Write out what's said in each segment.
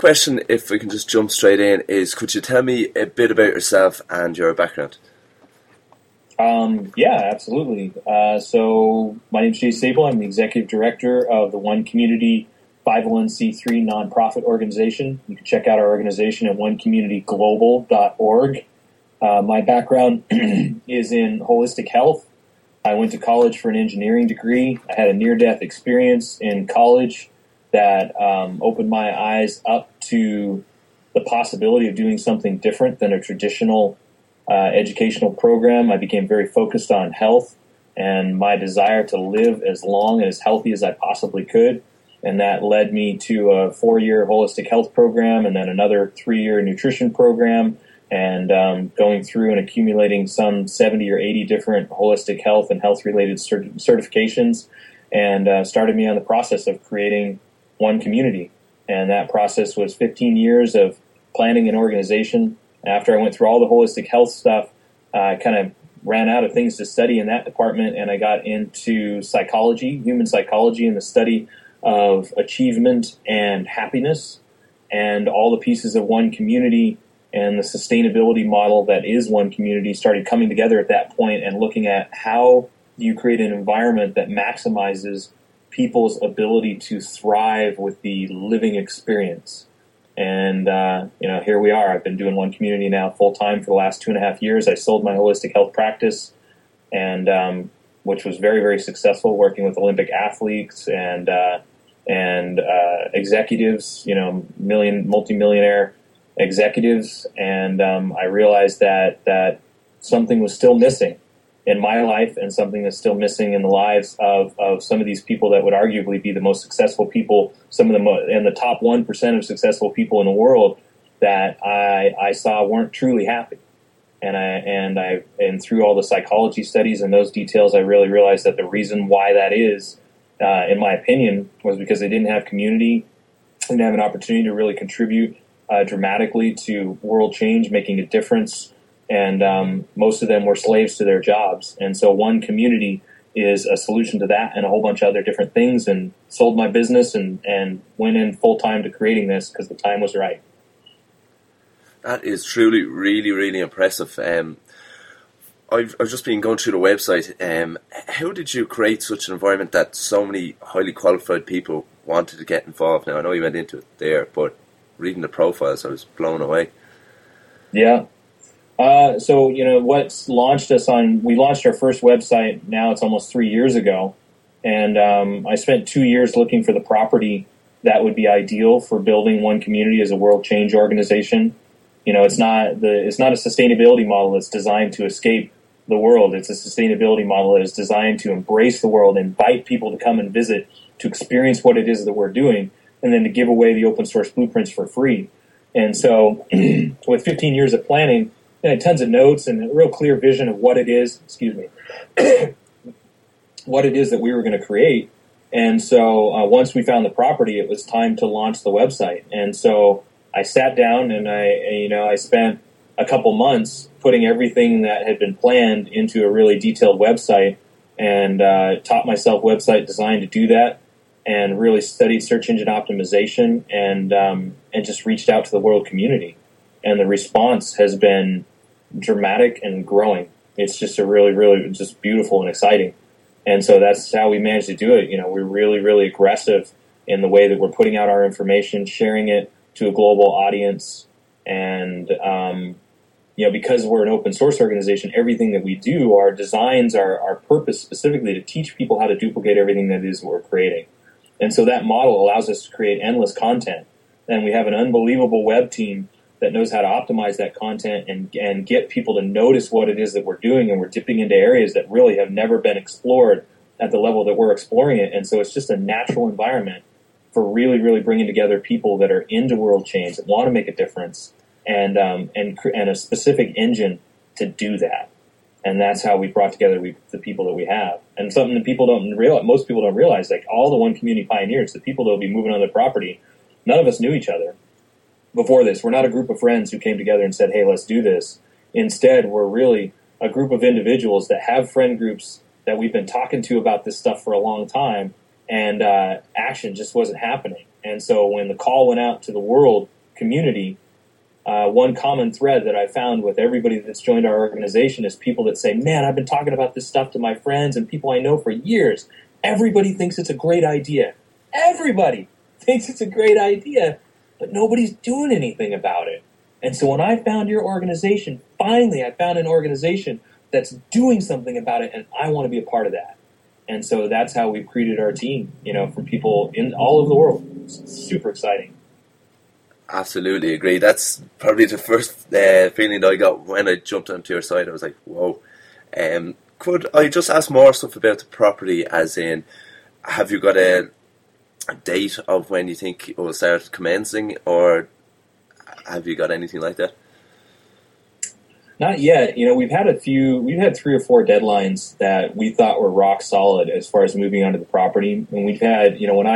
question, if we can just jump straight in, is could you tell me a bit about yourself and your background? Yeah, absolutely. So my name is Jay Sable. I'm the executive director of the One Community 501c3 nonprofit organization. You can check out our organization at onecommunityglobal.org. My background is in holistic health. I went to college for an engineering degree. I had a near-death experience in college that opened my eyes up to the possibility of doing something different than a traditional educational program. I became very focused on health and my desire to live as long and as healthy as I possibly could. And that led me to a 4-year holistic health program and then another 3-year nutrition program, and going through and accumulating some 70 or 80 different holistic health and health-related certifications, and started me on the process of creating One Community. And that process was 15 years of planning an organization. After I went through all the holistic health stuff, I kind of ran out of things to study in that department, and I got into psychology, human psychology, and the study of achievement and happiness, and all the pieces of One Community and the sustainability model that is One Community started coming together at that point, and looking at how you create an environment that maximizes people's ability to thrive with the living experience. And, here we are. I've been doing One Community now full-time for the last 2.5 years. I sold my holistic health practice, and which was very, very successful, working with Olympic athletes and executives, multimillionaire executives. And I realized that something was still missing in my life, and something that's still missing in the lives of some of these people that would arguably be the most successful people, some of them in the top 1% of successful people in the world, that I saw weren't truly happy. And through all the psychology studies and those details, I really realized that the reason why that is, in my opinion, was because they didn't have community, didn't have an opportunity to really contribute dramatically to world change, making a difference. And most of them were slaves to their jobs. And so One Community is a solution to that and a whole bunch of other different things, and sold my business and went in full-time to creating this because the time was right. That is truly really, really impressive. I've just been going through the website. How did you create such an environment that so many highly qualified people wanted to get involved? Now, I know you went into it there, but reading the profiles, I was blown away. Yeah. So what's launched us we launched our first website, now it's almost 3 years ago. And I spent 2 years looking for the property that would be ideal for building One Community as a world change organization. It's not a sustainability model that's designed to escape the world. It's a sustainability model that is designed to embrace the world, invite people to come and visit, to experience what it is that we're doing, and then to give away the open source blueprints for free. And so with 15 years of planning, I had tons of notes and a real clear vision of what it is, what it is that we were going to create. And so once we found the property, it was time to launch the website. And so I sat down and I spent a couple months putting everything that had been planned into a really detailed website, and taught myself website design to do that, and really studied search engine optimization, and just reached out to the world community. And the response has been dramatic and growing. It's just a really, really just beautiful and exciting. And so that's how we managed to do it. We're really, really aggressive in the way that we're putting out our information, sharing it to a global audience. And, because we're an open source organization, everything that we do, our designs, our purpose specifically to teach people how to duplicate everything that is we're creating. And so that model allows us to create endless content. And we have an unbelievable web team that knows how to optimize that content and get people to notice what it is that we're doing. And we're dipping into areas that really have never been explored at the level that we're exploring it. And so it's just a natural environment for really, really bringing together people that are into world change, that want to make a difference, and a specific engine to do that. And that's how we brought together the people that we have. And something that people don't realize, most people don't realize, like all the One Community pioneers, the people that will be moving on the property, none of us knew each other before this. We're not a group of friends who came together and said, hey, let's do this. Instead, we're really a group of individuals that have friend groups that we've been talking to about this stuff for a long time, and action just wasn't happening. And so when the call went out to the world community, one common thread that I found with everybody that's joined our organization is people that say, man, I've been talking about this stuff to my friends and people I know for years. Everybody thinks it's a great idea. Everybody thinks it's a great idea, but nobody's doing anything about it. And so when I found your organization, finally I found an organization that's doing something about it, and I want to be a part of that. And so that's how we've created our team, from people in all over the world. It's super exciting. Absolutely agree. That's probably the first feeling that I got when I jumped onto your site. I was like, whoa. Could I just ask more stuff about the property, as in, have you got a date of when you think it will start commencing, or have you got anything like that? Not yet. We've had 3 or 4 deadlines that we thought were rock solid as far as moving onto the property. And we've had,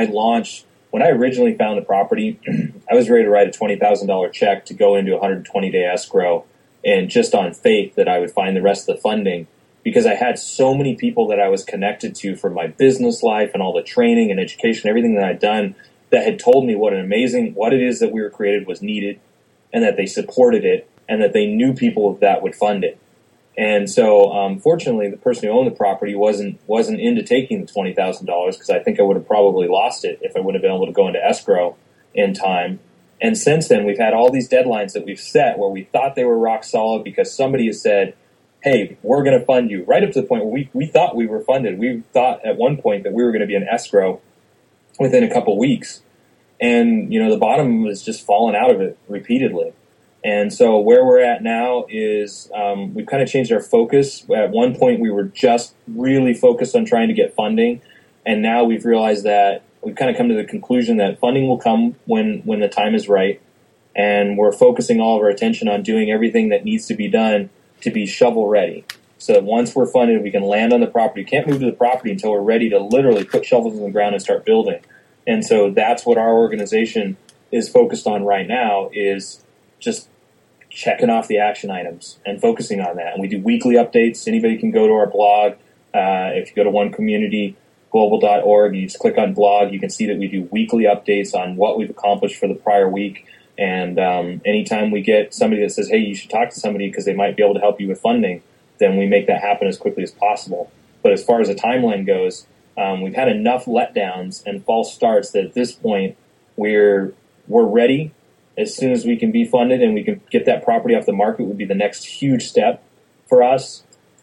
when I originally found the property, I was ready to write a $20,000 check to go into a 120-day escrow, and just on faith that I would find the rest of the funding, because I had so many people that I was connected to from my business life and all the training and education, everything that I'd done, that had told me what it is that we were created was needed, and that they supported it, and that they knew people that would fund it. And so, fortunately, the person who owned the property wasn't into taking the $20,000, because I think I would have probably lost it if I wouldn't have been able to go into escrow in time. And since then, we've had all these deadlines that we've set where we thought they were rock solid because somebody has said, hey, we're going to fund you, right up to the point where we thought we were funded. We thought at one point that we were going to be in escrow within a couple weeks. And, the bottom was just falling out of it repeatedly. And so where we're at now is we've kind of changed our focus. At one point, we were just really focused on trying to get funding. And now we've realized that we've kind of come to the conclusion that funding will come when the time is right. And we're focusing all of our attention on doing everything that needs to be done to be shovel ready. So that once we're funded, we can land on the property. We can't move to the property until we're ready to literally put shovels in the ground and start building. And so that's what our organization is focused on right now, is just checking off the action items and focusing on that. And we do weekly updates. Anybody can go to our blog. If you go to onecommunityglobal.org, you just click on blog, you can see that we do weekly updates on what we've accomplished for the prior week. And anytime we get somebody that says, hey, you should talk to somebody because they might be able to help you with funding, then we make that happen as quickly as possible. But as far as the timeline goes, we've had enough letdowns and false starts that at this point we're ready. As soon as we can be funded and we can get that property off the market would be the next huge step for us.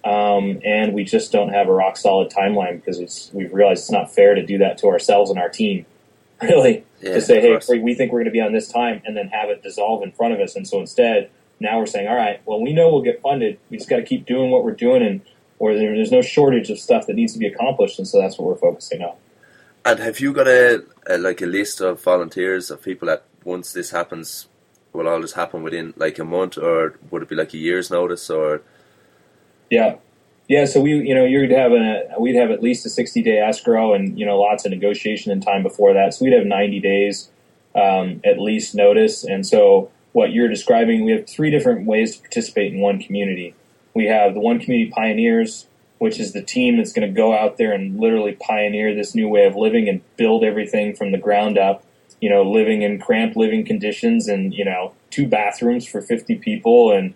And we just don't have a rock solid timeline because we've realized it's not fair to do that to ourselves and our team, really, to say, hey, we think we're going to be on this time and then have it dissolve in front of us. And so instead, now we're saying, all right, well, we know we'll get funded. We just got to keep doing what we're doing, or there's no shortage of stuff that needs to be accomplished. And so that's what we're focusing on. And have you got a list of volunteers, of people that once this happens, will all this happen within like a month, or would it be like a year's notice? Or yeah. So we'd have at least a 60-day escrow, and lots of negotiation and time before that. So we'd have 90 days at least notice. And so what you're describing, we have 3 different ways to participate in One Community. We have the One Community Pioneers, which is the team that's going to go out there and literally pioneer this new way of living and build everything from the ground up. Living in cramped living conditions and, 2 bathrooms for 50 people and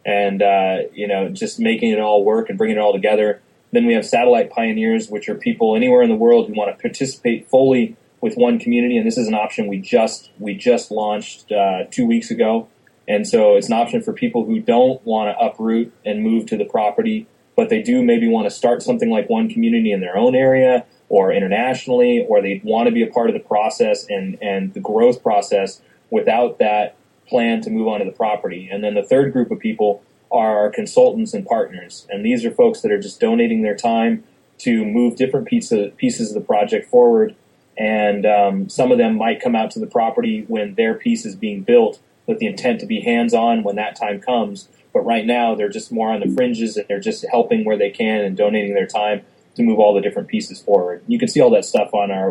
just making it all work and bringing it all together. Then we have Satellite Pioneers, which are people anywhere in the world who want to participate fully with One Community. And this is an option we just launched 2 weeks ago. And so it's an option for people who don't want to uproot and move to the property, but they do maybe want to start something like One Community in their own area or internationally, or they want to be a part of the process and the growth process without that plan to move onto the property. And then the third group of people are our consultants and partners. And these are folks that are just donating their time to move different pieces of the project forward. And some of them might come out to the property when their piece is being built with the intent to be hands-on when that time comes. But right now, they're just more on the fringes, and they're just helping where they can and donating their time to move all the different pieces forward. You can see all that stuff on our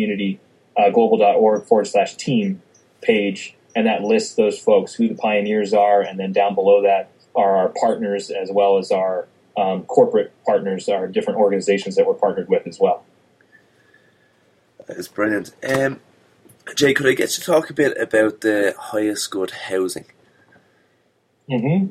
onecommunityglobal.org/team page, and that lists those folks, who the pioneers are, and then down below that are our partners as well as our corporate partners, our different organizations that we're partnered with as well. That is brilliant. Jay, could I get you to talk a bit about the highest good housing? hmm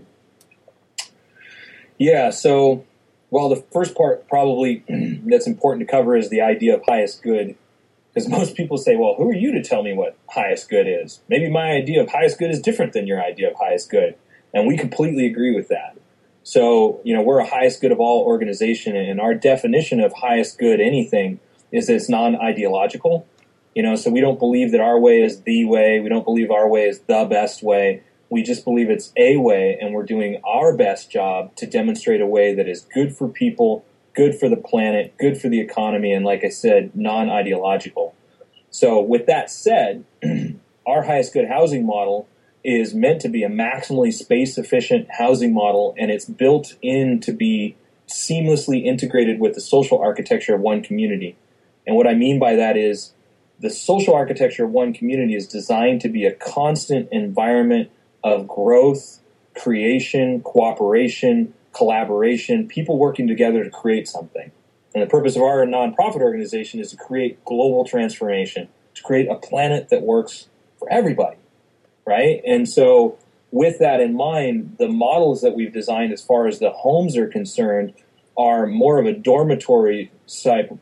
Yeah, so, well, the first part probably that's important to cover is the idea of highest good. Because most people say, well, who are you to tell me what highest good is? Maybe my idea of highest good is different than your idea of highest good. And we completely agree with that. So, we're a highest good of all organization, and our definition of highest good anything is that it's non-ideological. So we don't believe that our way is the way. We don't believe our way is the best way. We just believe it's a way, and we're doing our best job to demonstrate a way that is good for people, good for the planet, good for the economy, and like I said, non-ideological. So with that said, our highest good housing model is meant to be a maximally space-efficient housing model, and it's built in to be seamlessly integrated with the social architecture of one community. And what I mean by that is the social architecture of one community is designed to be a constant environment of growth, creation, cooperation, collaboration, people working together to create something. And the purpose of our nonprofit organization is to create global transformation, to create a planet that works for everybody, right? And so with that in mind, the models that we've designed as far as the homes are concerned are more of a dormitory style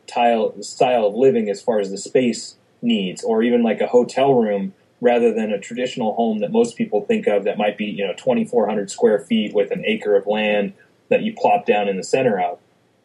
of living as far as the space needs, or even like a hotel room rather than a traditional home that most people think of that might be 2,400 square feet with an acre of land that you plop down in the center of.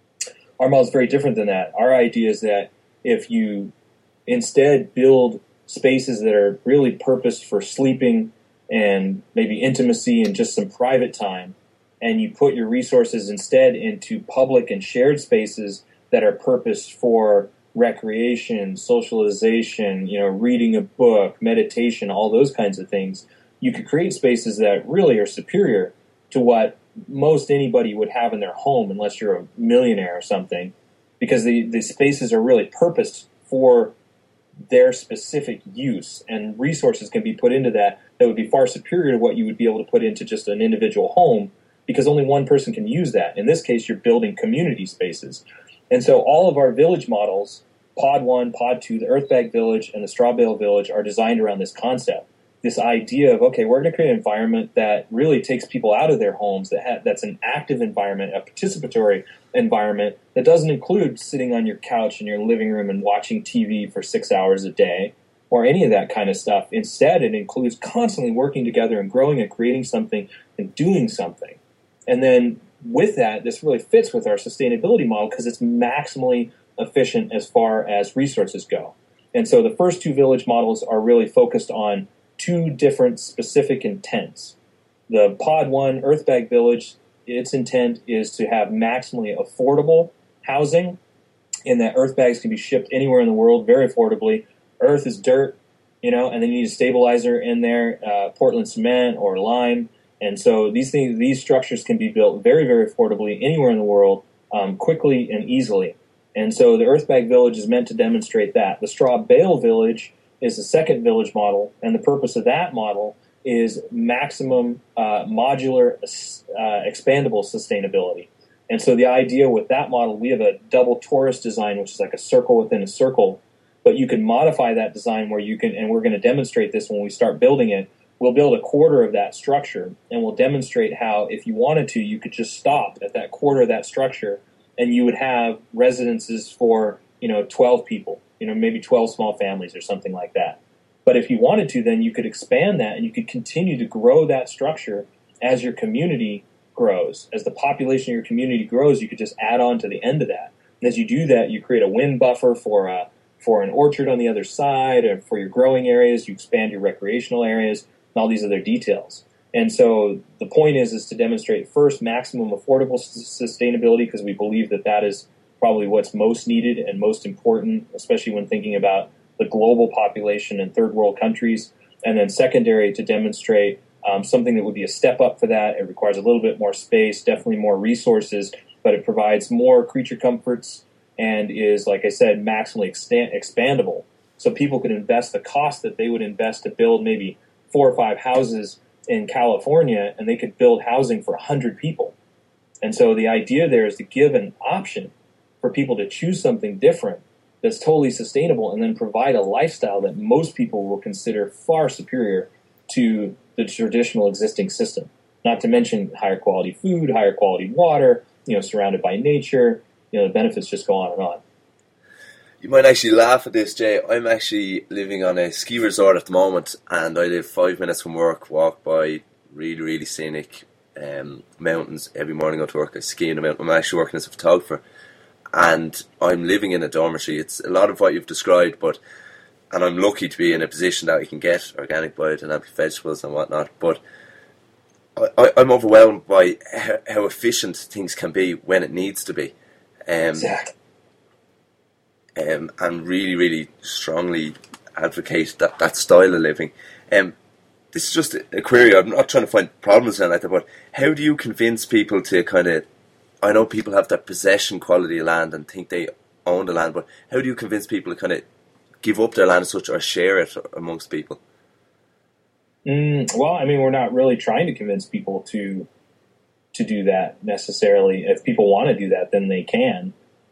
Our model is very different than that. Our idea is that if you instead build spaces that are really purposed for sleeping and maybe intimacy and just some private time, and you put your resources instead into public and shared spaces that are purposed for recreation, socialization, reading a book, meditation, all those kinds of things, you could create spaces that really are superior to what most anybody would have in their home unless you're a millionaire or something, because the spaces are really purposed for their specific use, and resources can be put into that would be far superior to what you would be able to put into just an individual home, because only one person can use that. In this case, you're building community spaces. And so all of our village models, Pod 1, Pod 2, the Earthbag Village, and the Straw Bale Village are designed around this concept. This idea of, okay, we're going to create an environment that really takes people out of their homes, that's an active environment, a participatory environment that doesn't include sitting on your couch in your living room and watching TV for 6 hours a day or any of that kind of stuff. Instead, it includes constantly working together and growing and creating something and doing something. And then with that, this really fits with our sustainability model because it's maximally efficient as far as resources go. And so the first two village models are really focused on two different specific intents. The Pod 1 Earthbag Village, its intent is to have maximally affordable housing, in that earth bags can be shipped anywhere in the world very affordably. Earth is dirt, and then you need a stabilizer in there, Portland cement or lime. And so these structures can be built very, very affordably anywhere in the world, quickly and easily. And so the Earthbag Village is meant to demonstrate that. The Straw Bale Village is the second village model, and the purpose of that model is maximum modular, expandable sustainability. And so the idea with that model, we have a double torus design, which is like a circle within a circle, but you can modify that design where you can, and we're going to demonstrate this when we start building it. We'll build a quarter of that structure, and we'll demonstrate how, if you wanted to, you could just stop at that quarter of that structure, and you would have residences for, 12 people, maybe 12 small families or something like that. But if you wanted to, then you could expand that, and you could continue to grow that structure as your community grows. As the population of your community grows, you could just add on to the end of that. And as you do that, you create a wind buffer for an orchard on the other side, or for your growing areas. You expand your recreational areas, and all these other details. And so the point is to demonstrate first maximum affordable sustainability, because we believe that is probably what's most needed and most important, especially when thinking about the global population in third world countries. And then secondary, to demonstrate something that would be a step up for that. It requires a little bit more space, definitely more resources, but it provides more creature comforts and is, like I said, maximally expandable. So people can invest the cost that they would invest to build maybe 4 or 5 houses in California, and they could build housing for 100 people. And so the idea there is to give an option for people to choose something different that's totally sustainable, and then provide a lifestyle that most people will consider far superior to the traditional existing system. Not to mention higher quality food, higher quality water, surrounded by nature. The benefits just go on and on. You might actually laugh at this, Jay. I'm actually living on a ski resort at the moment, and I live 5 minutes from work, walk by really, really scenic mountains every morning. I go to work, I ski in the mountain. I'm actually working as a photographer, and I'm living in a dormitory. It's a lot of what you've described, and I'm lucky to be in a position that I can get organic biodynamic vegetables and whatnot, but I'm overwhelmed by how efficient things can be when it needs to be. Exactly. And really, really strongly advocate that style of living. This is just a query. I'm not trying to find problems in it, but how do you convince people to kind of... I know people have that possession quality of land and think they own the land, but how do you convince people to kind of give up their land as such or share it amongst people? Well, we're not really trying to convince people to do that necessarily. If people want to do that, then they can.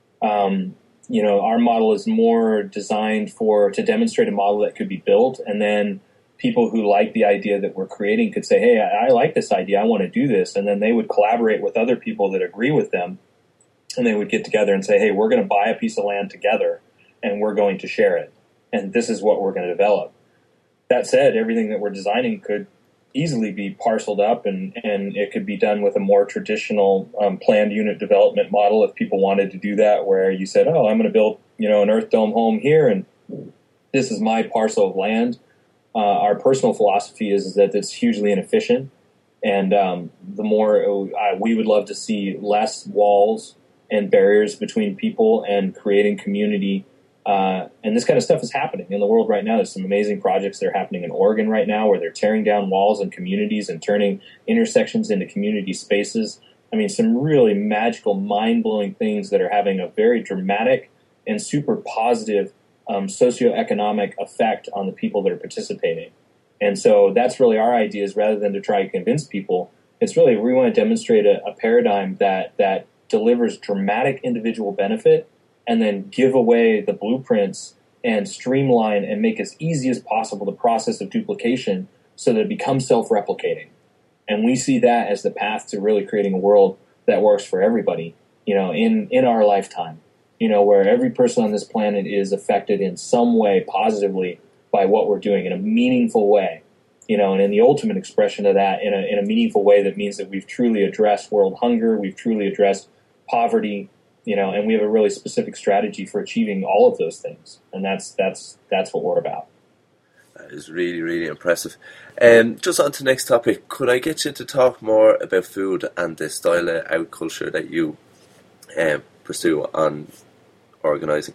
Our model is more designed to demonstrate a model that could be built, and then people who like the idea that we're creating could say, hey, I like this idea, I want to do this, and then they would collaborate with other people that agree with them, and they would get together and say, hey, we're going to buy a piece of land together, and we're going to share it, and this is what we're going to develop. That said, everything that we're designing could easily be parceled up, and it could be done with a more traditional planned unit development model if people wanted to do that, where you said, oh, I'm going to build an Earth Dome home here, and this is my parcel of land. Our personal philosophy is that it's hugely inefficient, and the more we would love to see less walls and barriers between people and creating community. And this kind of stuff is happening in the world right now. There's some amazing projects that are happening in Oregon right now where they're tearing down walls and communities and turning intersections into community spaces. Some really magical, mind-blowing things that are having a very dramatic and super positive socioeconomic effect on the people that are participating. And so that's really our idea, is rather than to try to convince people, it's really we want to demonstrate a paradigm that delivers dramatic individual benefit and then give away the blueprints and streamline and make as easy as possible the process of duplication so that it becomes self-replicating. And we see that as the path to really creating a world that works for everybody, in our lifetime, where every person on this planet is affected in some way positively by what we're doing in a meaningful way, and in the ultimate expression of that in a meaningful way that means that we've truly addressed world hunger, we've truly addressed poverty, and we have a really specific strategy for achieving all of those things. And that's what we're about. That is really, really impressive. Just on to the next topic, could I get you to talk more about food and the style of agriculture that you pursue on organising?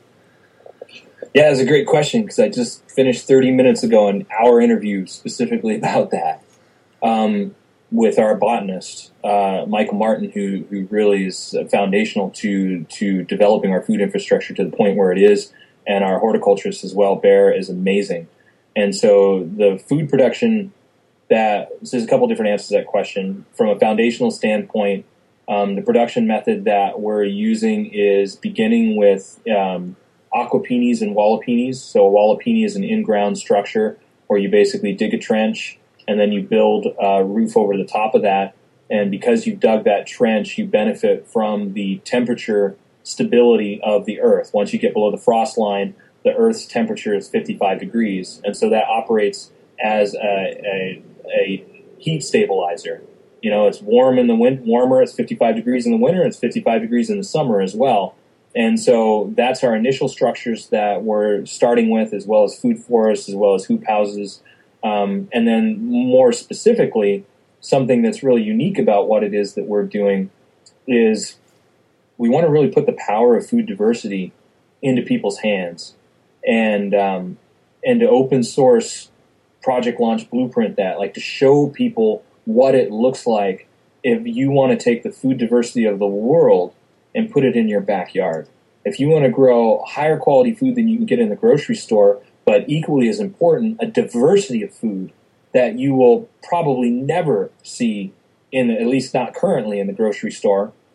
Yeah, it's a great question, because I just finished 30 minutes ago an hour interview specifically about that. With our botanist, Michael Martin, who really is foundational to developing our food infrastructure to the point where it is, and our horticulturist as well, Bear, is amazing. And so the food production, so there's a couple different answers to that question. From a foundational standpoint, the production method that we're using is beginning with aquapinis and wallopinis. So a wallopini is an in-ground structure where you basically dig a trench, and then you build a roof over the top of that. And because you dug that trench, you benefit from the temperature stability of the earth. Once you get below the frost line, the earth's temperature is 55 degrees. And so that operates as a heat stabilizer. It's warm in the warmer, it's 55 degrees in the winter, it's 55 degrees in the summer as well. And so that's our initial structures that we're starting with, as well as food forests, as well as hoop houses. And then more specifically, something that's really unique about what it is that we're doing is we want to really put the power of food diversity into people's hands, and to open source project launch blueprint that, like, to show people what it looks like if you want to take the food diversity of the world and put it in your backyard. If you want to grow higher quality food than you can get in the grocery store, but equally as important, a diversity of food that you will probably never see at least not currently in the grocery store,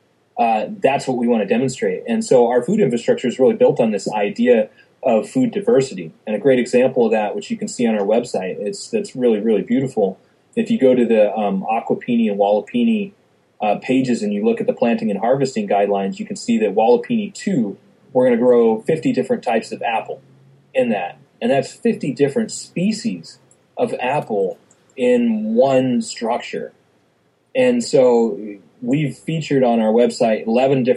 That's what we want to demonstrate. And so our food infrastructure is really built on this idea of food diversity. And a great example of that, which you can see on our website, that's really, really beautiful. If you go to the Aquapini and Wallapini pages and you look at the planting and harvesting guidelines, you can see that Wallapini 2, we're going to grow 50 different types of apple in that. And that's 50 different species of apple in one structure. And so we've featured on our website 11 of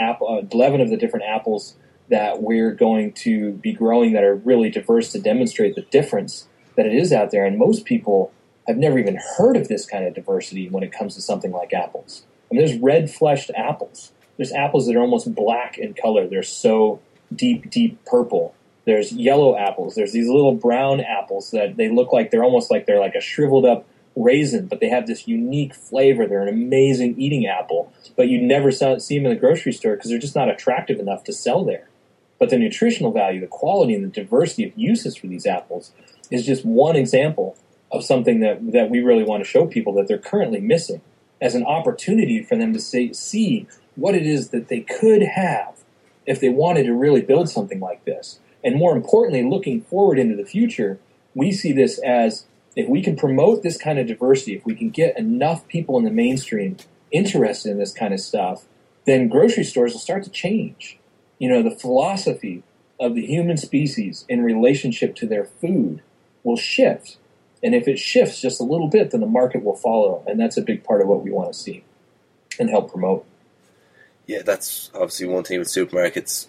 the different apples that we're going to be growing that are really diverse to demonstrate the difference that it is out there. And most people have never even heard of this kind of diversity when it comes to something like apples. I mean, there's red-fleshed apples. There's apples that are almost black in color. They're so deep, deep purple. There's yellow apples. There's these little brown apples that they look like they're almost like they're like a shriveled up raisin, but they have this unique flavor. They're an amazing eating apple, but you never see them in the grocery store because they're just not attractive enough to sell there. But the nutritional value, the quality, and the diversity of uses for these apples is just one example of something that we really want to show people that they're currently missing as an opportunity for them to see what it is that they could have if they wanted to really build something like this. And more importantly, looking forward into the future, we see this as if we can promote this kind of diversity, if we can get enough people in the mainstream interested in this kind of stuff, then grocery stores will start to change. You know, the philosophy of the human species in relationship to their food will shift. And if it shifts just a little bit, then the market will follow. And that's a big part of what we want to see and help promote. Yeah, that's obviously one thing with supermarkets.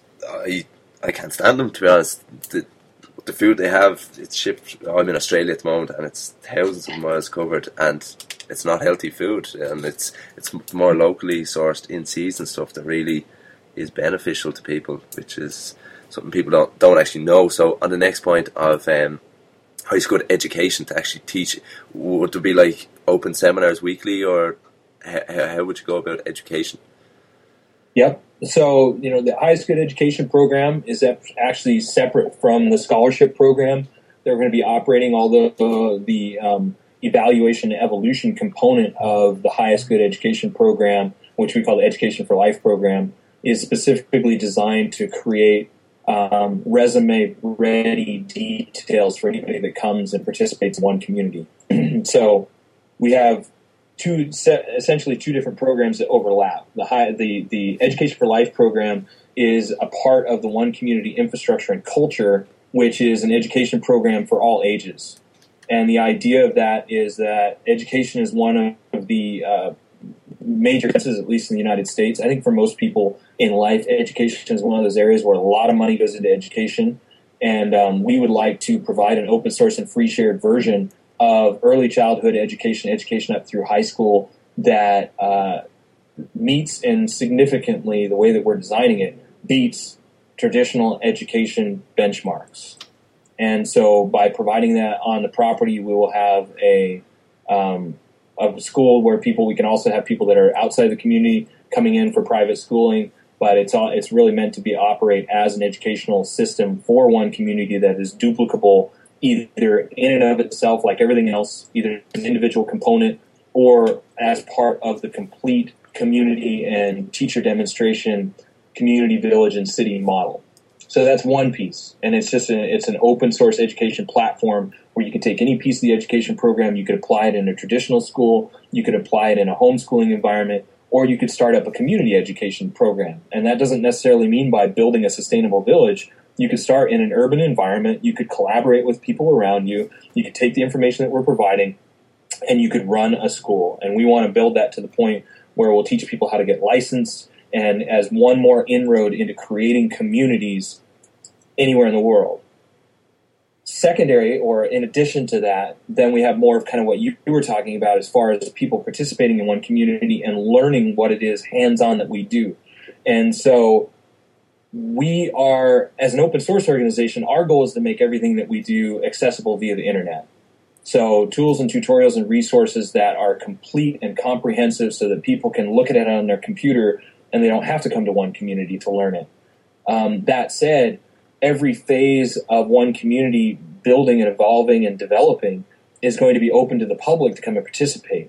I can't stand them, to be honest. The food they have, it's shipped. I'm in Australia at the moment, and it's thousands of miles covered, and it's not healthy food. And it's more locally sourced, in season stuff that really is beneficial to people, which is something people don't actually know. So on the next point of high school education, to actually teach, would there be like open seminars weekly, or how would you go about education? Yep. So, you know, the high school education program is actually separate from the scholarship program. They're going to be operating all the evaluation and evolution component of the highest good education program, which we call the Education for Life program, is specifically designed to create resume-ready details for anybody that comes and participates in one community. So we have essentially two different programs that overlap. The Education for Life program is a part of the One Community Infrastructure and Culture, which is an education program for all ages. And the idea of that is that education is one of the major expenses, at least in the United States. I think for most people in life, education is one of those areas where a lot of money goes into education. And we would like to provide an open source and free shared version of early childhood education up through high school that meets and significantly, the way that we're designing it, beats traditional education benchmarks. And so by providing that on the property, we will have a school where we can also have people that are outside the community coming in for private schooling, but it's really meant to operate as an educational system for one community that is duplicable either in and of itself, like everything else, either as an individual component or as part of the complete community and teacher demonstration, community, village, and city model. So that's one piece, and it's an open source education platform where you can take any piece of the education program, you could apply it in a traditional school, you could apply it in a homeschooling environment, or you could start up a community education program. And that doesn't necessarily mean by building a sustainable village. You could start in an urban environment, you could collaborate with people around you, you could take the information that we're providing, and you could run a school. And we want to build that to the point where we'll teach people how to get licensed, and as one more inroad into creating communities anywhere in the world. Secondary, or in addition to that, then we have more of kind of what you were talking about as far as people participating in one community and learning what it is hands-on that we do. And so we are, as an open source organization, our goal is to make everything that we do accessible via the internet. So tools and tutorials and resources that are complete and comprehensive so that people can look at it on their computer and they don't have to come to one community to learn it. That said, every phase of one community building and evolving and developing is going to be open to the public to come and participate.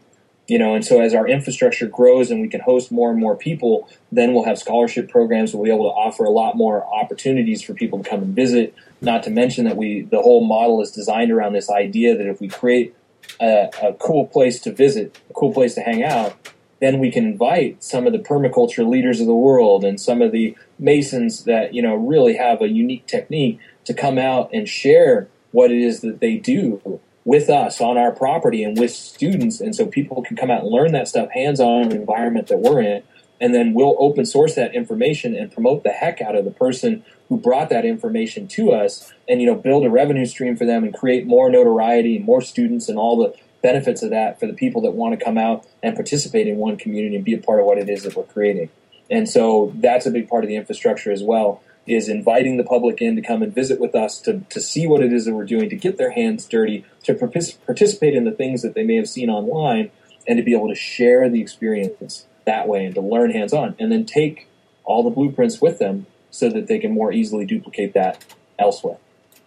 And so as our infrastructure grows and we can host more and more people, then we'll have scholarship programs. We'll be able to offer a lot more opportunities for people to come and visit. Not to mention that the whole model is designed around this idea that if we create a cool place to visit, a cool place to hang out, then we can invite some of the permaculture leaders of the world and some of the masons that, really have a unique technique to come out and share what it is that they do with us on our property and with students. And so people can come out and learn that stuff hands-on in the environment that we're in. And then we'll open source that information and promote the heck out of the person who brought that information to us and, build a revenue stream for them and create more notoriety and more students and all the benefits of that for the people that want to come out and participate in One Community and be a part of what it is that we're creating. And so that's a big part of the infrastructure as well, is inviting the public in to come and visit with us to see what it is that we're doing, to get their hands dirty, to participate in the things that they may have seen online, and to be able to share the experience that way and to learn hands-on, and then take all the blueprints with them so that they can more easily duplicate that elsewhere.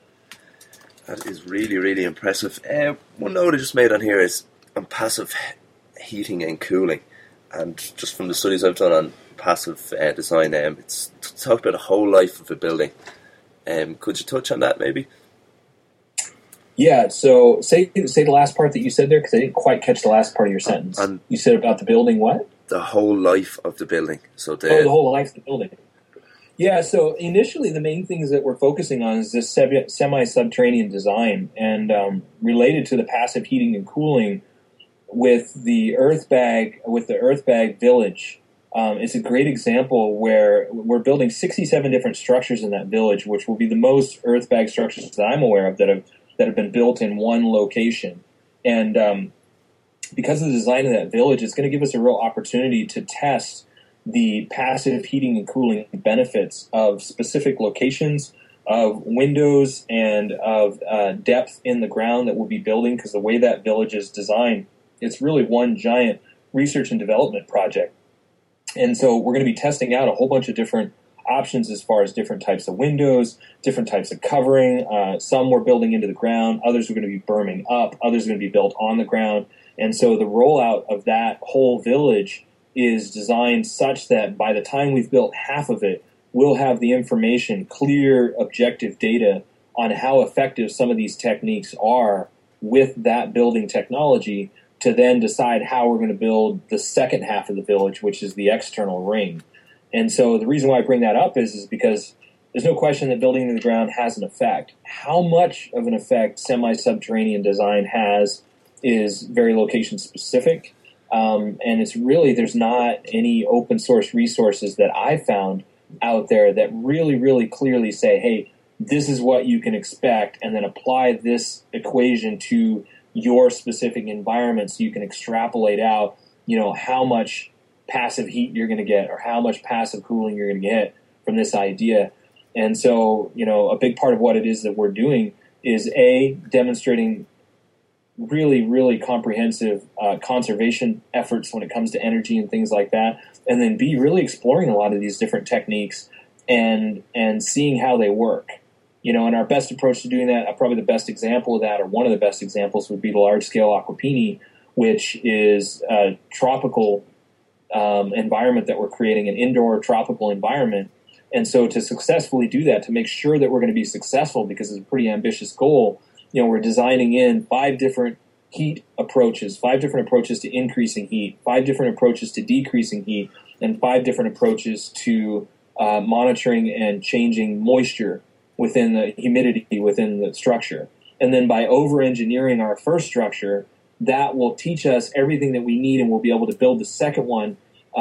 That is really, really impressive. One note I just made on here is on passive heating and cooling. And just from the studies I've done on passive design, it's talked about the whole life of a building. Could you touch on that maybe? Yeah, so say the last part that you said there, because I didn't quite catch the last part of your sentence. You said about the building what? The whole life of the building. So the whole life of the building. Yeah, so initially the main things that we're focusing on is this semi-subterranean design, and related to the passive heating and cooling with the Earthbag Village. It's a great example where we're building 67 different structures in that village, which will be the most Earthbag structures that I'm aware of that have been built in one location. And because of the design of that village, it's going to give us a real opportunity to test the passive heating and cooling benefits of specific locations, of windows, and of depth in the ground that we'll be building, because the way that village is designed, it's really one giant research and development project. And so we're going to be testing out a whole bunch of different options as far as different types of windows, different types of covering. Some we're building into the ground, others are going to be berming up, others are going to be built on the ground. And so the rollout of that whole village is designed such that by the time we've built half of it, we'll have the information, clear, objective data on how effective some of these techniques are with that building technology, to then decide how we're going to build the second half of the village, which is the external ring. And so the reason why I bring that up is because there's no question that building into the ground has an effect. How much of an effect semi-subterranean design has is very location specific. And it's really, there's not any open source resources that I've found out there that really, really clearly say, hey, this is what you can expect, and then apply this equation to your specific environment so you can extrapolate out, how much passive heat you're going to get or how much passive cooling you're going to get from this idea. And so, a big part of what it is that we're doing is demonstrating really, really comprehensive conservation efforts when it comes to energy and things like that, and then B, really exploring a lot of these different techniques and seeing how they work. And our best approach to doing that, probably the best example of that, or one of the best examples, would be the large-scale aquapini, which is a tropical environment that we're creating, an indoor tropical environment. And so to successfully do that, to make sure that we're going to be successful, because it's a pretty ambitious goal, we're designing in 5 different heat approaches, 5 different approaches to increasing heat, 5 different approaches to decreasing heat, and 5 different approaches to monitoring and changing moisture within the humidity within the structure. And then by over-engineering our first structure, that will teach us everything that we need, and we'll be able to build the second one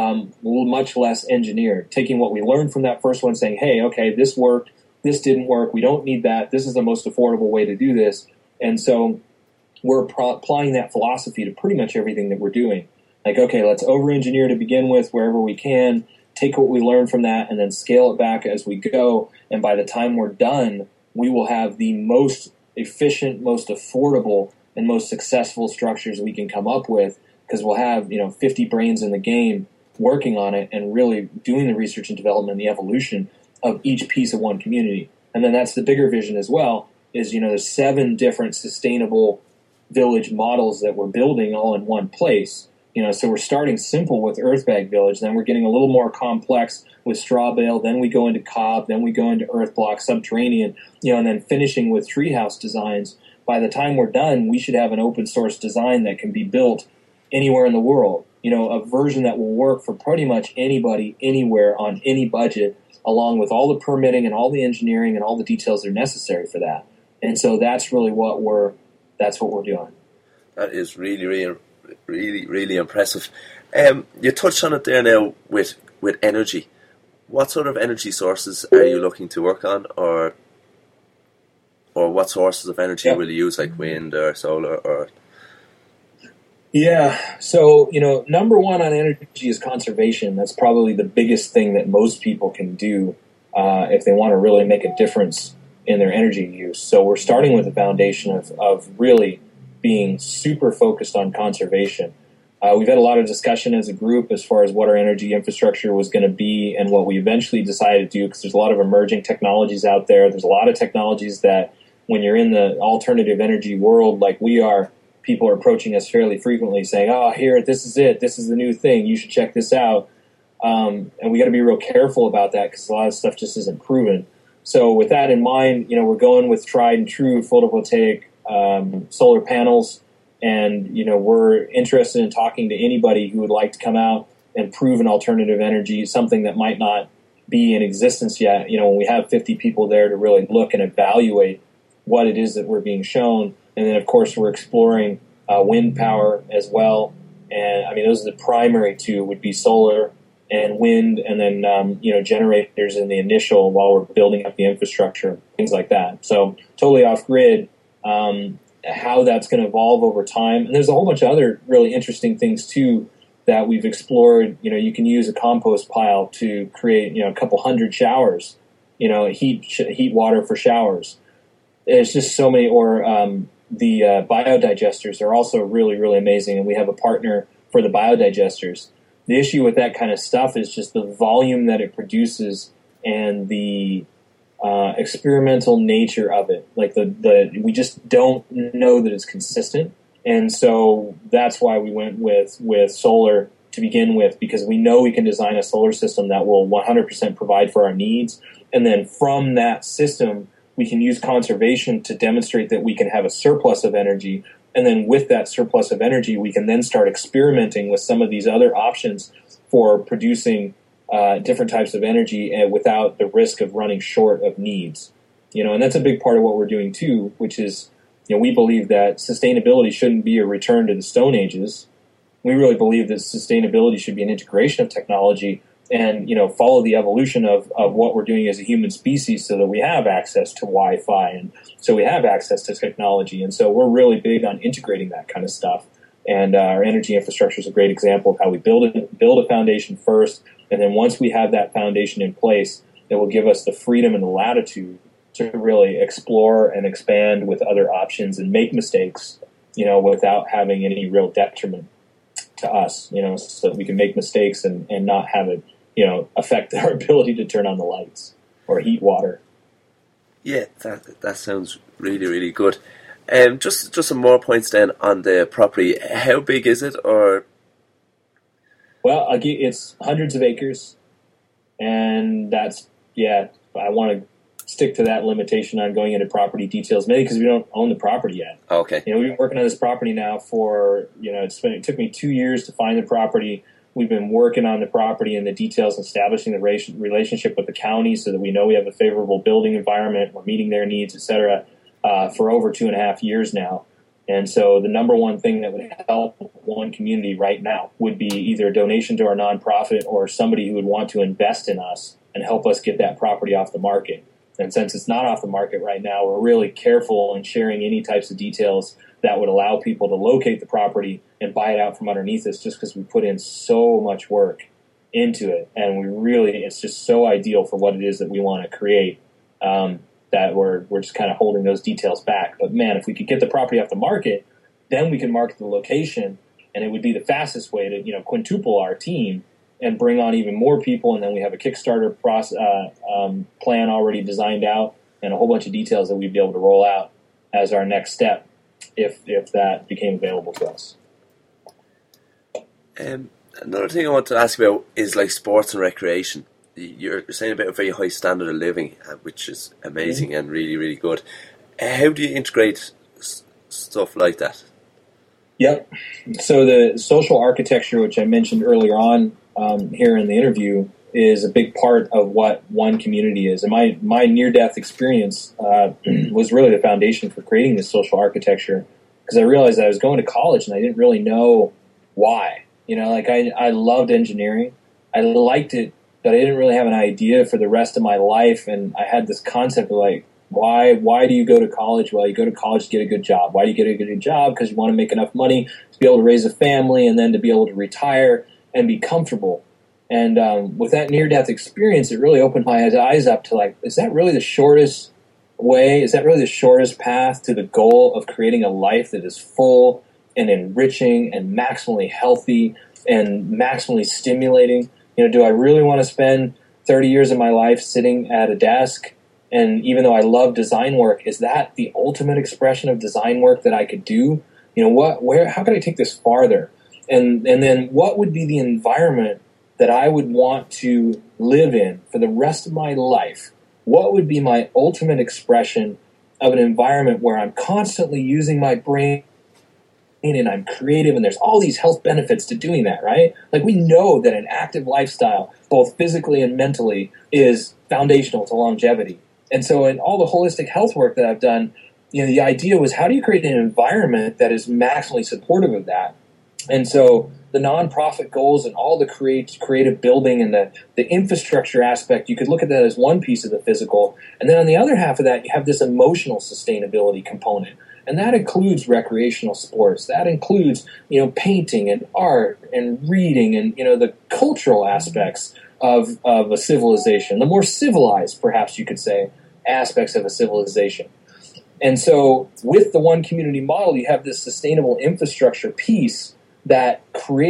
much less engineered, taking what we learned from that first one, saying, hey, okay, this worked, this didn't work, we don't need that, this is the most affordable way to do this. And so we're applying that philosophy to pretty much everything that we're doing. Like, okay, let's over-engineer to begin with wherever we can, take what we learn from that, and then scale it back as we go. And by the time we're done, we will have the most efficient, most affordable, and most successful structures we can come up with, because we'll have 50 brains in the game working on it and really doing the research and development and the evolution of each piece of One Community. And then that's the bigger vision as well, is there's 7 different sustainable village models that we're building all in one place. So we're starting simple with Earthbag Village, then we're getting a little more complex with straw bale, then we go into cob, then we go into earth block, subterranean, and then finishing with treehouse designs. By the time we're done, we should have an open source design that can be built anywhere in the world. A version that will work for pretty much anybody, anywhere, on any budget, along with all the permitting and all the engineering and all the details that are necessary for that. And so that's really what we're doing. That is really, really, really, really impressive. You touched on it there now with energy. What sort of energy sources are you looking to work on, or what sources of energy will you use, like wind or solar or? Yeah, so, number one on energy is conservation. That's probably the biggest thing that most people can do if they want to really make a difference in their energy use. So we're starting with the foundation of really being super focused on conservation. We've had a lot of discussion as a group as far as what our energy infrastructure was going to be and what we eventually decided to do, because there's a lot of emerging technologies out there. There's a lot of technologies that when you're in the alternative energy world like we are, people are approaching us fairly frequently saying, here, this is it. This is the new thing. You should check this out. And we got to be real careful about that because a lot of stuff just isn't proven. So with that in mind, we're going with tried and true photovoltaic solar panels. And, we're interested in talking to anybody who would like to come out and prove an alternative energy, something that might not be in existence yet. When we have 50 people there to really look and evaluate what it is that we're being shown. And then, of course, we're exploring wind power as well. And, those are the primary two, would be solar and wind, and then, generators in the initial while we're building up the infrastructure, things like that. So totally off-grid, how that's going to evolve over time. And there's a whole bunch of other really interesting things, too, that we've explored. You can use a compost pile to create, a couple hundred showers, heat water for showers. There's just so many, or the biodigesters are also really, really amazing, and we have a partner for the biodigesters. The issue with that kind of stuff is just the volume that it produces and the experimental nature of it. Like we just don't know that it's consistent, and so that's why we went with solar to begin with, because we know we can design a solar system that will 100% provide for our needs, and then from that system we can use conservation to demonstrate that we can have a surplus of energy. And then with that surplus of energy, we can then start experimenting with some of these other options for producing different types of energy without the risk of running short of needs. And that's a big part of what we're doing too, which is, we believe that sustainability shouldn't be a return to the Stone Ages. We really believe that sustainability should be an integration of technology and, follow the evolution of what we're doing as a human species so that we have access to Wi-Fi and so we have access to technology. And so we're really big on integrating that kind of stuff. And our energy infrastructure is a great example of how we build a foundation first. And then once we have that foundation in place, it will give us the freedom and the latitude to really explore and expand with other options and make mistakes, without having any real detriment to us, so that we can make mistakes and not have it, affect our ability to turn on the lights or heat water. Yeah, that sounds really, really good. Just some more points then on the property. How big is it, or? Well, it's hundreds of acres, and I want to stick to that limitation on going into property details, mainly because we don't own the property yet. Okay. We've been working on this property now for, it took me 2 years to find the property. We've been working on the property and the details, establishing the relationship with the county so that we know we have a favorable building environment, we're meeting their needs, et cetera, for over 2.5 years now. And so the number one thing that would help one community right now would be either a donation to our nonprofit or somebody who would want to invest in us and help us get that property off the market. And since it's not off the market right now, we're really careful in sharing any types of details that would allow people to locate the property and buy it out from underneath us, just because we put in so much work into it. And it's just so ideal for what it is that we want to create, that we're just kind of holding those details back. But man, if we could get the property off the market, then we can market the location, and it would be the fastest way to, quintuple our team and bring on even more people. And then we have a Kickstarter plan already designed out and a whole bunch of details that we'd be able to roll out as our next step if that became available to us. Another thing I want to ask about is like sports and recreation. You're saying about a very high standard of living, which is amazing and really, really good. How do you integrate stuff like that? Yep. So the social architecture, which I mentioned earlier on here in the interview, is a big part of what One Community is. And my near-death experience was really the foundation for creating this social architecture, because I realized I was going to college and I didn't really know why. You know, like I loved engineering. I liked it, but I didn't really have an idea for the rest of my life. And I had this concept of like, why do you go to college? Well, you go to college to get a good job. Why do you get a good job? Because you want to make enough money to be able to raise a family and then to be able to retire and be comfortable. And with that near-death experience, it really opened my eyes up to like, is that really the shortest way? Is that really the shortest path to the goal of creating a life that is full and enriching and maximally healthy and maximally stimulating? You know, do I really want to spend 30 years of my life sitting at a desk? And even though I love design work, is that the ultimate expression of design work that I could do? You know, how could I take this farther? And then what would be the environment that I would want to live in for the rest of my life? What would be my ultimate expression of an environment where I'm constantly using my brain and I'm creative, and there's all these health benefits to doing that, right? Like, we know that an active lifestyle, both physically and mentally, is foundational to longevity. And so in all the holistic health work that I've done, you know, the idea was, how do you create an environment that is maximally supportive of that? And so the nonprofit goals and all the creative building and the infrastructure aspect, you could look at that as one piece of the physical. And then on the other half of that, you have this emotional sustainability component. And that includes recreational sports. That includes, you know, painting and art and reading and, you know, the cultural aspects of a civilization, the more civilized, perhaps you could say, aspects of a civilization. And so with the One Community model, you have this sustainable infrastructure piece that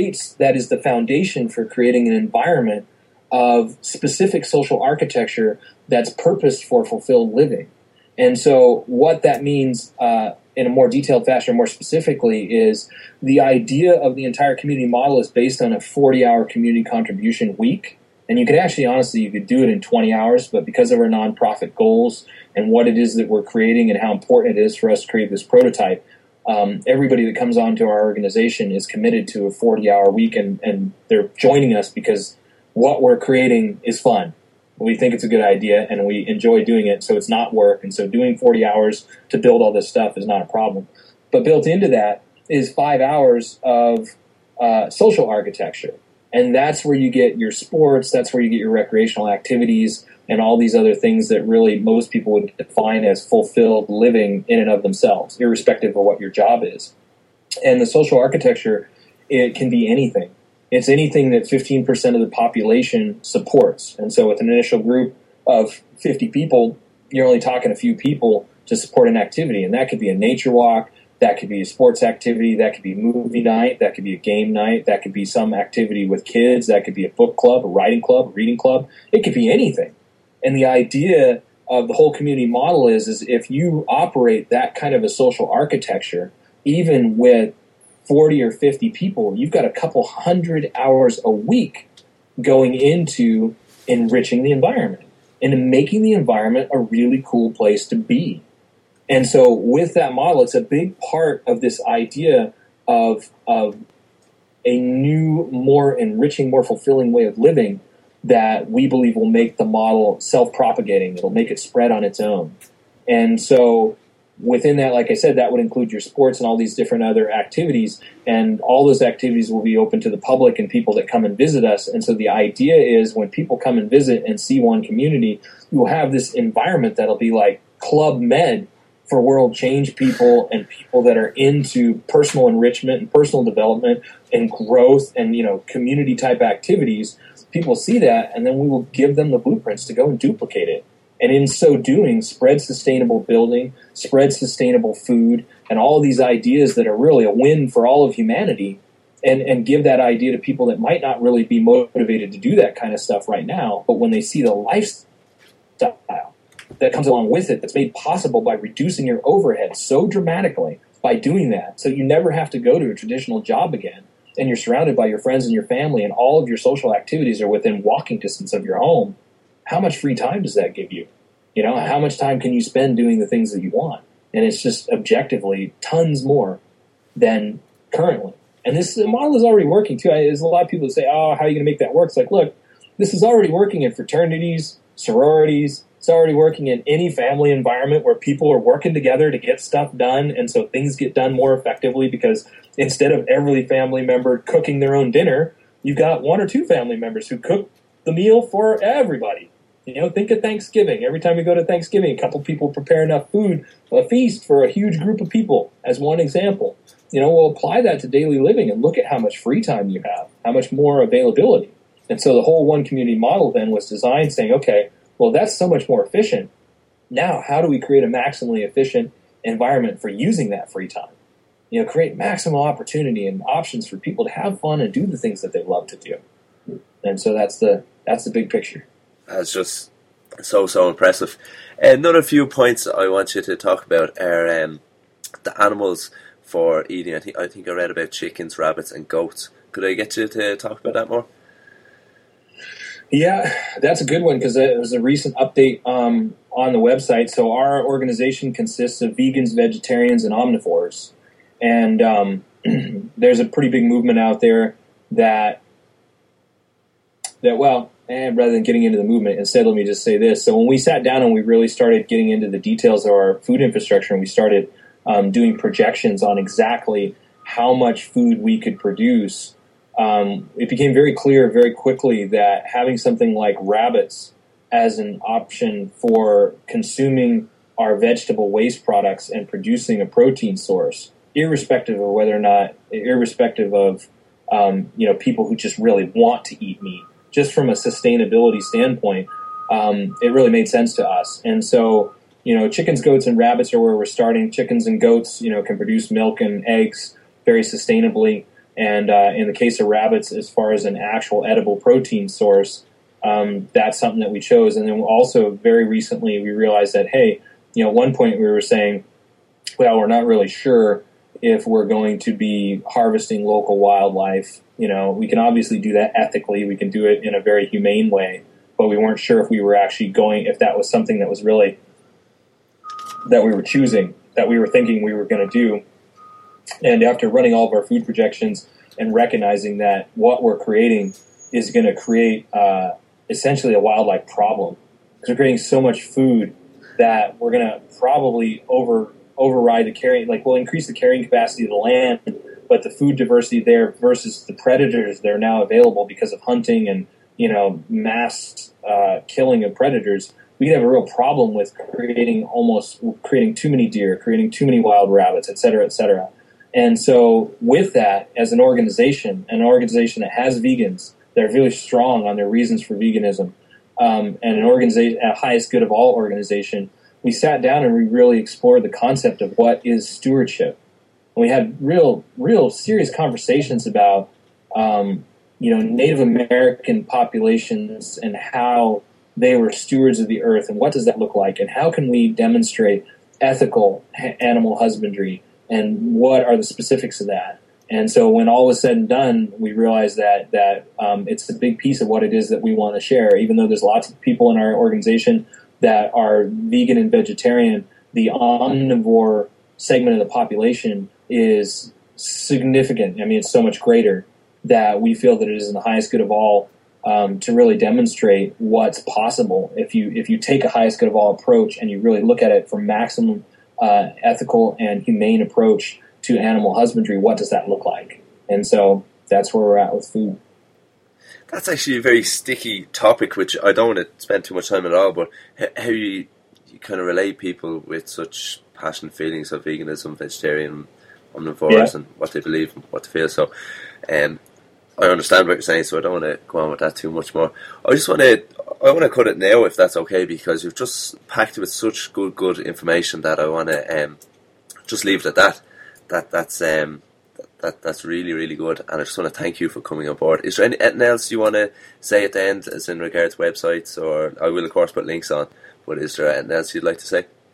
is the foundation for creating an environment of specific social architecture that's purposed for fulfilled living. And so what that means in a more detailed fashion, or more specifically, is the idea of the entire community model is based on a 40-hour community contribution week. And you could actually, honestly, you could do it in 20 hours, but because of our nonprofit goals and what it is that we're creating and how important it is for us to create this prototype, everybody that comes onto our organization is committed to a 40-hour week, and they're joining us because what we're creating is fun. We think it's a good idea, and we enjoy doing it, so it's not work. And so doing 40 hours to build all this stuff is not a problem. But built into that is 5 hours of social architecture. And that's where you get your sports, that's where you get your recreational activities, and all these other things that really most people would define as fulfilled living in and of themselves, irrespective of what your job is. And the social architecture, it can be anything. It's anything that 15% of the population supports. And so with an initial group of 50 people, you're only talking a few people to support an activity. And that could be a nature walk, that could be a sports activity, that could be movie night, that could be a game night, that could be some activity with kids, that could be a book club, a writing club, a reading club. It could be anything. And the idea of the whole community model is if you operate that kind of a social architecture, even with 40 or 50 people, you've got a couple hundred hours a week going into enriching the environment and making the environment a really cool place to be. And so with that model, it's a big part of this idea of a new, more enriching, more fulfilling way of living that we believe will make the model self-propagating. It'll make it spread on its own. And so within that, like I said, that would include your sports and all these different other activities. And all those activities will be open to the public and people that come and visit us. And so the idea is when people come and visit and see One Community, you will have this environment that'll be like Club Med for world change people and people that are into personal enrichment and personal development and growth and, you know, community type activities. People see that, and then we will give them the blueprints to go and duplicate it. And in so doing, spread sustainable building, spread sustainable food, and all of these ideas that are really a win for all of humanity, and give that idea to people that might not really be motivated to do that kind of stuff right now, but when they see the lifestyle that comes along with it, that's made possible by reducing your overhead so dramatically by doing that, so you never have to go to a traditional job again, and you're surrounded by your friends and your family, and all of your social activities are within walking distance of your home, how much free time does that give you? You know, how much time can you spend doing the things that you want? And it's just objectively tons more than currently. And this model is already working too. There's a lot of people that say, oh, how are you going to make that work? It's like, look, this is already working in fraternities, sororities. It's already working in any family environment where people are working together to get stuff done. And so things get done more effectively because instead of every family member cooking their own dinner, you've got one or two family members who cook the meal for everybody. You know, think of Thanksgiving. Every time we go to Thanksgiving, a couple people prepare enough food, a feast for a huge group of people, as one example. You know, we'll apply that to daily living and look at how much free time you have, how much more availability. And so the whole one community model then was designed saying, okay, well, that's so much more efficient. Now, how do we create a maximally efficient environment for using that free time? You know, create maximal opportunity and options for people to have fun and do the things that they love to do. And so that's the big picture. That's just so impressive. Another few points I want you to talk about are the animals for eating. I think I read about chickens, rabbits, and goats. Could I get you to talk about that more? Yeah, that's a good one because it was a recent update on the website. So our organization consists of vegans, vegetarians, and omnivores. And there's a pretty big movement out there that rather than getting into the movement, instead let me just say this. So when we sat down and we really started getting into the details of our food infrastructure and we started doing projections on exactly how much food we could produce, it became very clear very quickly that having something like rabbits as an option for consuming our vegetable waste products and producing a protein source, irrespective of people who just really want to eat meat, just from a sustainability standpoint, it really made sense to us. And so, you know, chickens, goats, and rabbits are where we're starting. Chickens and goats, you know, can produce milk and eggs very sustainably. And in the case of rabbits, as far as an actual edible protein source, that's something that we chose. And then also very recently we realized that, hey, you know, at one point we were saying, well, we're not really sure if we're going to be harvesting local wildlife. You know, we can obviously do that ethically. We can do it in a very humane way, but we weren't sure if we were actually if that was something that was really, that we were choosing, that we were thinking we were going to do. And after running all of our food projections and recognizing that what we're creating is going to create essentially a wildlife problem, because we're creating so much food that we're going to probably override the carrying, we'll increase the carrying capacity of the land, but the food diversity there versus the predators that are now available because of hunting and, you know, mass killing of predators, we could have a real problem with creating too many deer, creating too many wild rabbits, et cetera, et cetera. And so with that, as an organization that has vegans that are really strong on their reasons for veganism, and an organization, a highest good of all organization, we sat down and we really explored the concept of what is stewardship. And we had real serious conversations about, Native American populations and how they were stewards of the earth and what does that look like and how can we demonstrate ethical animal husbandry and what are the specifics of that. And so when all was said and done, we realized that it's a big piece of what it is that we want to share. Even though there's lots of people in our organization that are vegan and vegetarian, the omnivore segment of the population is significant. I mean, it's so much greater that we feel that it is in the highest good of all to really demonstrate what's possible. If you take a highest good of all approach and you really look at it from maximum ethical and humane approach to animal husbandry, what does that look like? And so that's where we're at with food. That's actually a very sticky topic, which I don't want to spend too much time at all, but how you kind of relate people with such passionate feelings of veganism, vegetarian, omnivores, and what they believe and what they feel. So I understand what you're saying, so I don't want to go on with that too much more. I want to cut it now, if that's okay, because you've just packed it with such good information that I want to just leave it at that. That's really, really good, and I just want to thank you for coming on board. Is there anything else you want to say at the end, as in regards to websites, or I will of course put links on, but is there anything else you'd like to say?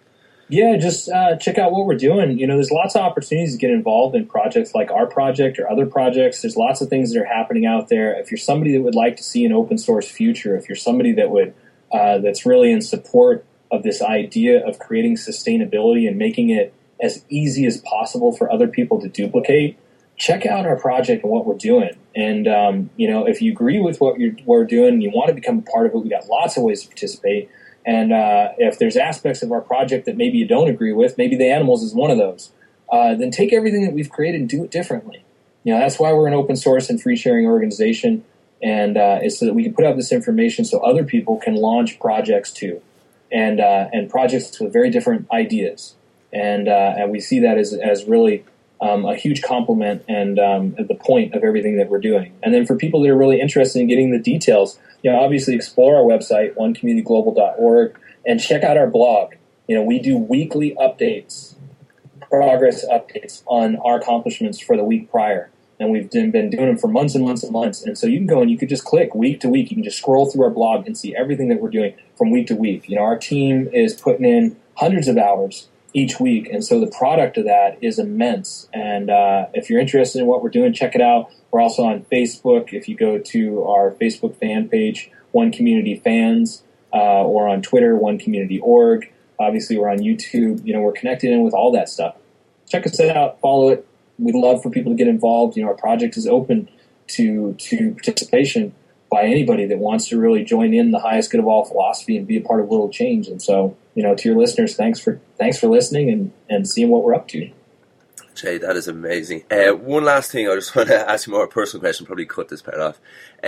Yeah, just check out what we're doing. There's lots of opportunities to get involved in projects like our project or other projects. There's lots of things that are happening out there. If you're somebody that would like to see an open source future, if you're somebody that would that's really in support of this idea of creating sustainability and making it as easy as possible for other people to duplicate, check out our project and what we're doing. And if you agree with what we're doing, and you want to become a part of it, we got lots of ways to participate. And if there's aspects of our project that maybe you don't agree with, maybe the animals is one of those, then take everything that we've created and do it differently. That's why we're an open source and free sharing organization, and it's so that we can put out this information so other people can launch projects too, and projects with very different ideas. And we see that as really a huge compliment and at the point of everything that we're doing. And then for people that are really interested in getting the details, obviously explore our website, onecommunityglobal.org, and check out our blog. We do weekly updates, progress updates on our accomplishments for the week prior. And we've been doing them for months and months and months. And so you can go and you could just click week to week. You can just scroll through our blog and see everything that we're doing from week to week. Our team is putting in hundreds of hours each week. And so the product of that is immense. And if you're interested in what we're doing, check it out. We're also on Facebook. If you go to our Facebook fan page, One Community Fans, or on Twitter, OneCommunity.org. Obviously, we're on YouTube. We're connected in with all that stuff. Check us out. Follow it. We'd love for people to get involved. Our project is open to participation by anybody that wants to really join in the highest good of all philosophy and be a part of world change. And so, to your listeners, thanks for listening and seeing what we're up to. Jay, that is amazing. One last thing, I just want to ask you more a personal question, probably cut this part off.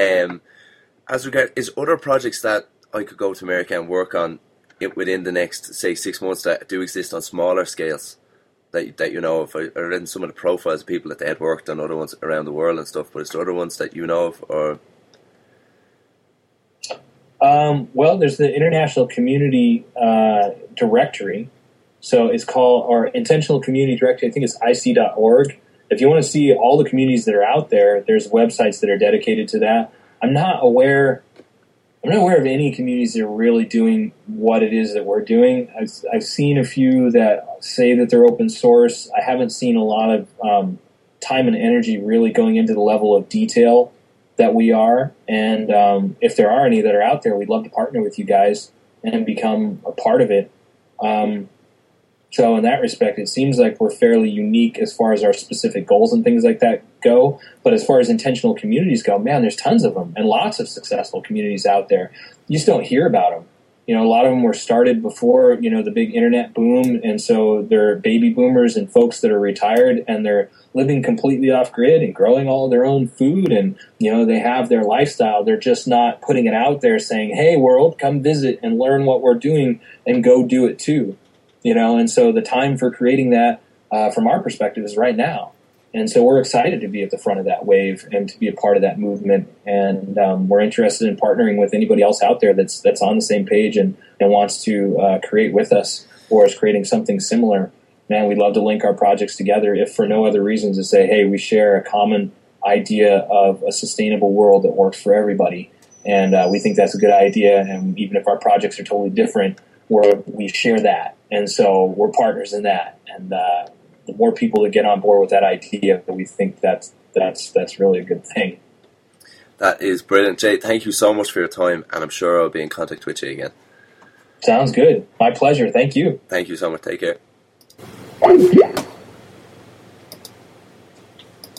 As regard, is other projects that I could go to America and work on within the next, say, 6 months that do exist on smaller scales that you know of? I read in some of the profiles of people that they had worked on other ones around the world and stuff, but is there other ones that you know of? Or well, there's the International Community Directory. So it's called our Intentional Community Directory. I think it's ic.org. If you want to see all the communities that are out there, there's websites that are dedicated to that. I'm not aware of any communities that are really doing what it is that we're doing. I've seen a few that say that they're open source. I haven't seen a lot of time and energy really going into the level of detail that we are. And if there are any that are out there, we'd love to partner with you guys and become a part of it. So in that respect, it seems like we're fairly unique as far as our specific goals and things like that go. But as far as intentional communities go, man, there's tons of them and lots of successful communities out there. You just don't hear about them. A lot of them were started before, the big internet boom. And so they're baby boomers and folks that are retired and they're living completely off grid and growing all their own food. And, they have their lifestyle. They're just not putting it out there saying, hey, world, come visit and learn what we're doing and go do it too. And so the time for creating that, from our perspective, is right now. And so we're excited to be at the front of that wave and to be a part of that movement. And we're interested in partnering with anybody else out there that's on the same page and wants to create with us or is creating something similar. Man, we'd love to link our projects together, if for no other reason to say, hey, we share a common idea of a sustainable world that works for everybody. And we think that's a good idea. And even if our projects are totally different, we share that. And so we're partners in that. And the more people that get on board with that idea, we think that's really a good thing. That is brilliant. Jay, thank you so much for your time, and I'm sure I'll be in contact with you again. Sounds good. My pleasure. Thank you. Thank you so much. Take care.